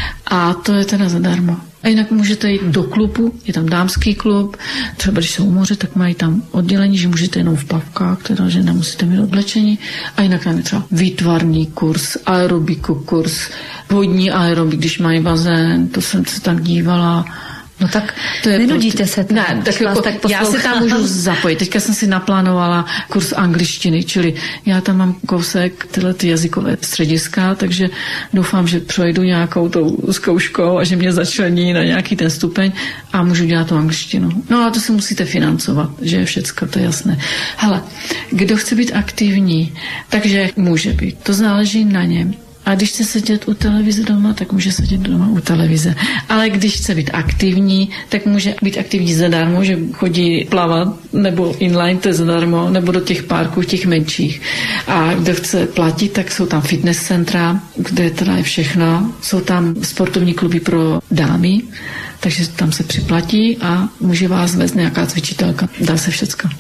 A to je teda zadarmo. A jinak můžete jít do klubu, je tam dámský klub, třeba když jsou u moře, tak mají tam oddělení, že můžete jenom v plavkách, teda, že nemusíte mít oblečení. A jinak tam je třeba výtvarný kurz, aerobiku kurz, vodní aerobik, když mají bazén, to jsem se tam dívala. No tak to je nenudíte se tam, ne, tak jako, tak já se tam můžu zapojit. Teďka jsem si naplánovala kurz angličtiny, čili já tam mám kousek tyhle ty jazykové střediska, takže doufám, že projdu nějakou tou zkouškou a že mě začlení na nějaký ten stupeň a můžu dělat tu angličtinu. No a to si musíte financovat, že je všecko, to je jasné. Hele, kdo chce být aktivní, takže může být. To záleží na něm. A když chce sedět u televize doma, tak může sedět doma u televize. Ale když chce být aktivní, tak může být aktivní zadarmo, že chodí plavat, nebo inline, to je zadarmo, nebo do těch parků, těch menších. A kdo chce platit, tak jsou tam fitness centra, kde teda je všechno. Jsou tam sportovní kluby pro dámy, takže tam se připlatí a může vás vést nějaká cvičitelka. Dá se všecko.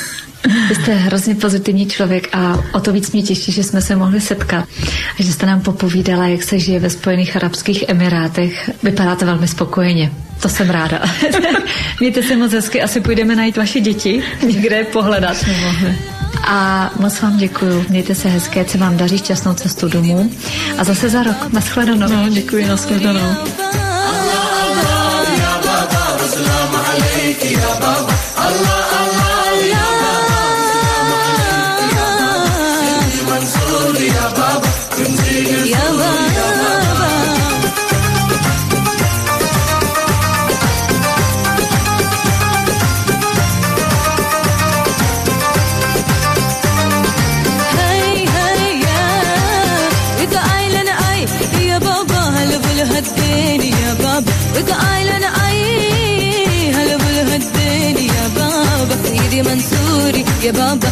Vy jste hrozně pozitivní člověk a o to víc mě těší, že jsme se mohli setkat a že jste nám popovídala, jak se žije ve Spojených arabských emirátech. Vypadáte velmi spokojeně. To jsem ráda. Mějte se moc hezky, asi půjdeme najít vaše děti, někde pohledat. A moc vám děkuju. Mějte se hezky, ať se vám daří šťastnou cestu domů. A zase za rok. Naschledanou. No, děkuji, naschledanou. منصوري يا بابا